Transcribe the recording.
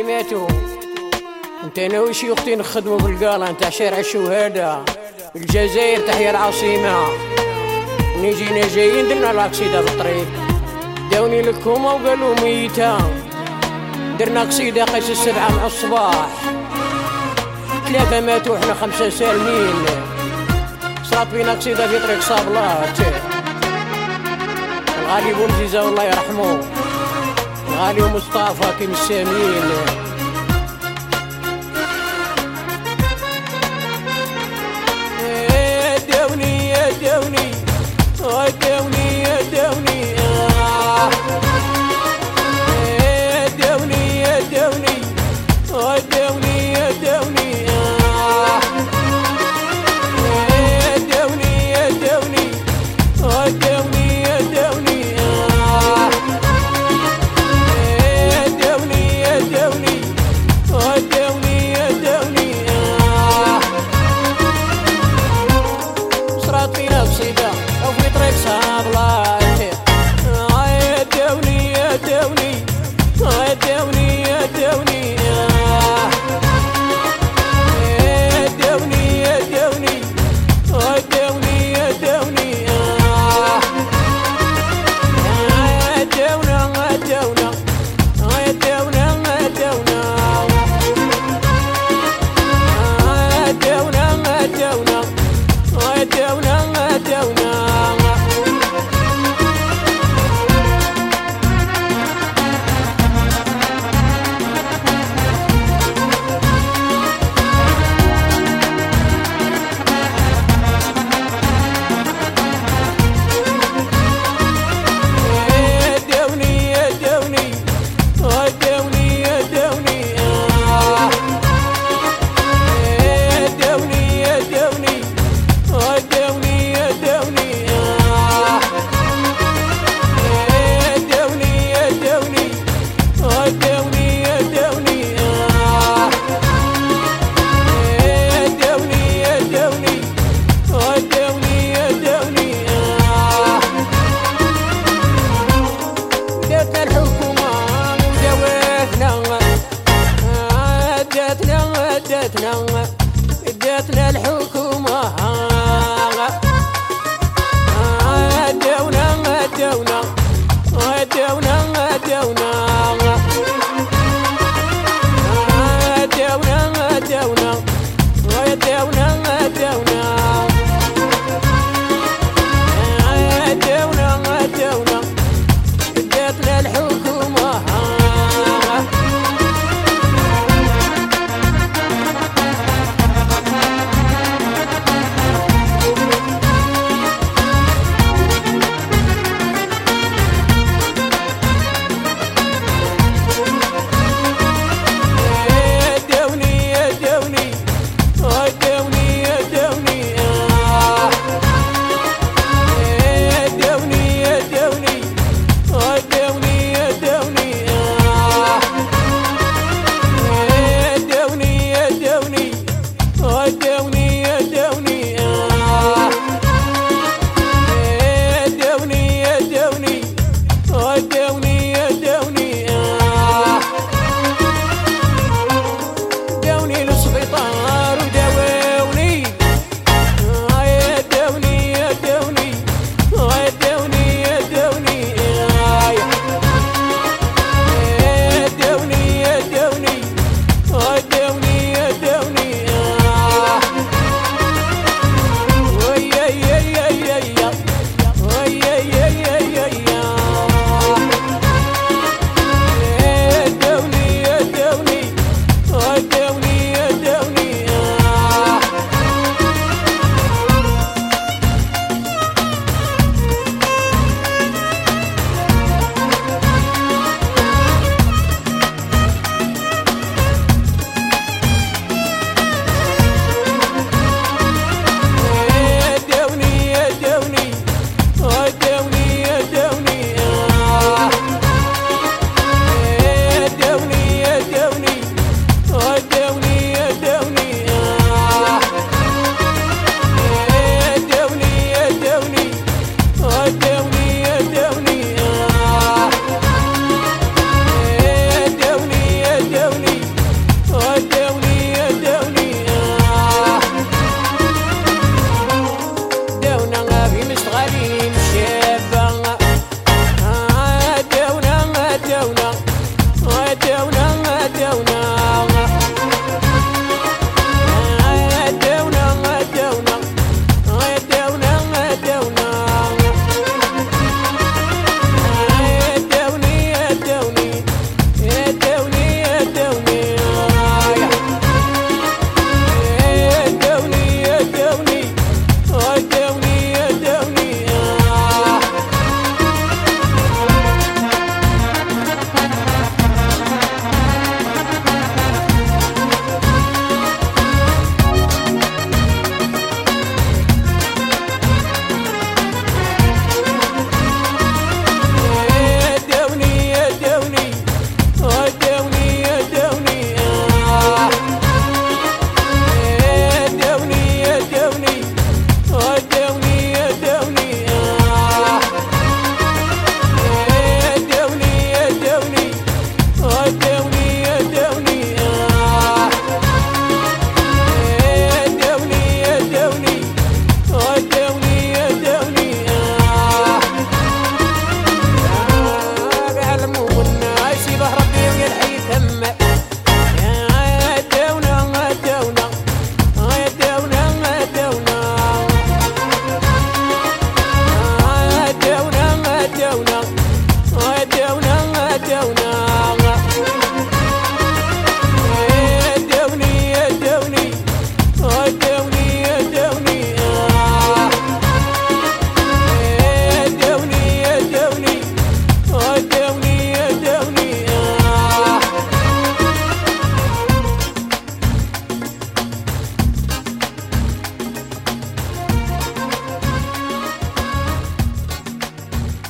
اللي ماتوا. انت انا وشي اختي نخدموا بالقاله نتاع شارع الشهداء الجزائر، تحيا العاصمه. نيجينا جايين درنا لاكسيده في الطريق، داوني لكم وقالوا ميته. درنا قصيده قيس السبعه مع الصباح، 3 ماتوا وحنا 5 سالمين. صرات بينا قصيده في طريق صابلات، الغالي بومزيزه والله يرحمه، الغالي ومصطفى كيم السامين. داوني يا داوني داوني يا داوني داوني يا داوني داوني يا داوني داوني يا داوني داوني يا داوني داوني يا داوني داوني يا داوني. صرات فينا قصيدة وفي طريق صابلات، يا داوني يا داوني يا داوني يا داوني داوني يا داوني داوني يا داوني داونا داونا داونا داونا داونا داونا داونا داونا. ادتنا الحكومة داونا داونا داونا داونا داونا داونا داونا داونا داونا داونا ادتنا الحكومة